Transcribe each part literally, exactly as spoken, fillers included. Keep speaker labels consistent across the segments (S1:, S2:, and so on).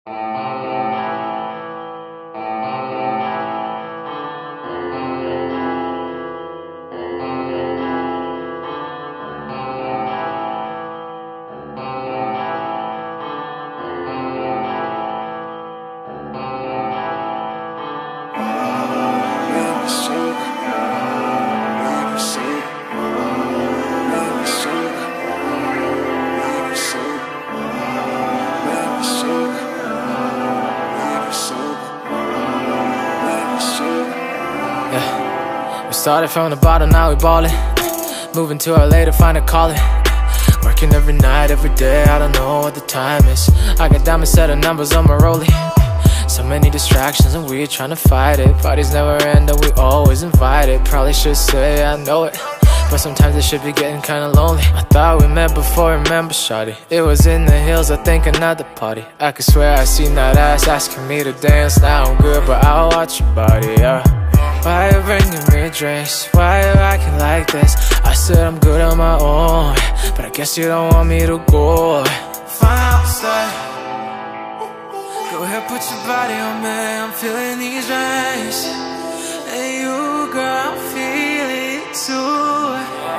S1: We started from the bottom, now we ballin'. Moving to L A to find a calling. Working every night, every day, I don't know what the time is. I got diamond set of numbers on my rollie. So many distractions and we're trying to fight it. Parties never end and we always invited. Probably should say I know it, but sometimes it should be getting kinda lonely. I thought we met before, remember shawty? It was in the hills, I think another party. I could swear I seen that ass asking me to dance. Now I'm good, but I'll watch your body, yeah. Why you bringing me drinks? Why you acting like this? I said I'm good on my own, but I guess you don't want me to go. Fine, I'll stay. Go ahead, put your body on me. I'm feeling these drinks. And you, girl, I'm feeling it too.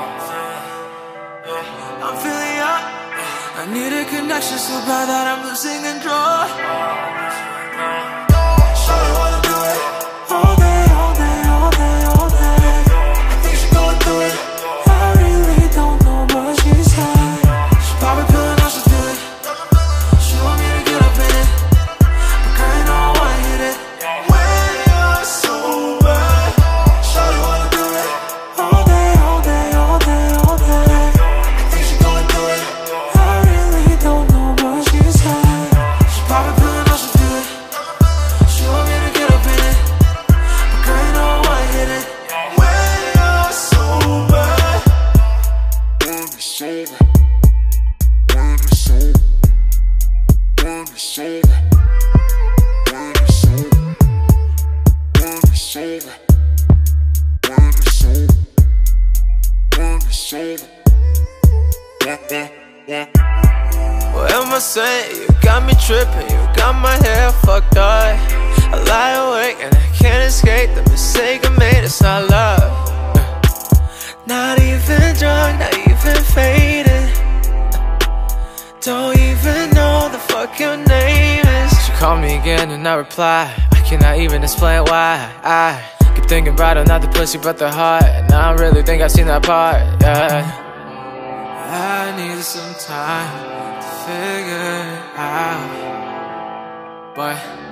S1: I'm feeling ya. I need a connection so bad that I'm losing control. Shawty wanna do it all day, all day, all day, all day. I think she going through it. I really don't know what she said. She probably feeling how she feel it. She want me to get up in it, but girl, you know I wanna hit it when you're sober. Shawty wanna do it all day, all day, all day, all day. I think she going through it. I really don't know what she said. She probably feeling how she feel it. She want me to get up in it, but girl, you know I wanna hit it when you're sober. When you're sober. When you're sober. When you're sober. When you're sober. When you're sober. When you're sober. When you're sober. What am I saying? You got me tripping, you got my hair fucked up. I lie awake and I can't escape the mistake I made. It's not love, not even drunk, not even faded. Don't even know the fuck your name is. She called me again and I reply. I cannot even explain why. I keep thinking about her, not the pussy but the heart. And I really think I've seen that part, yeah. I need some time to figure it out, but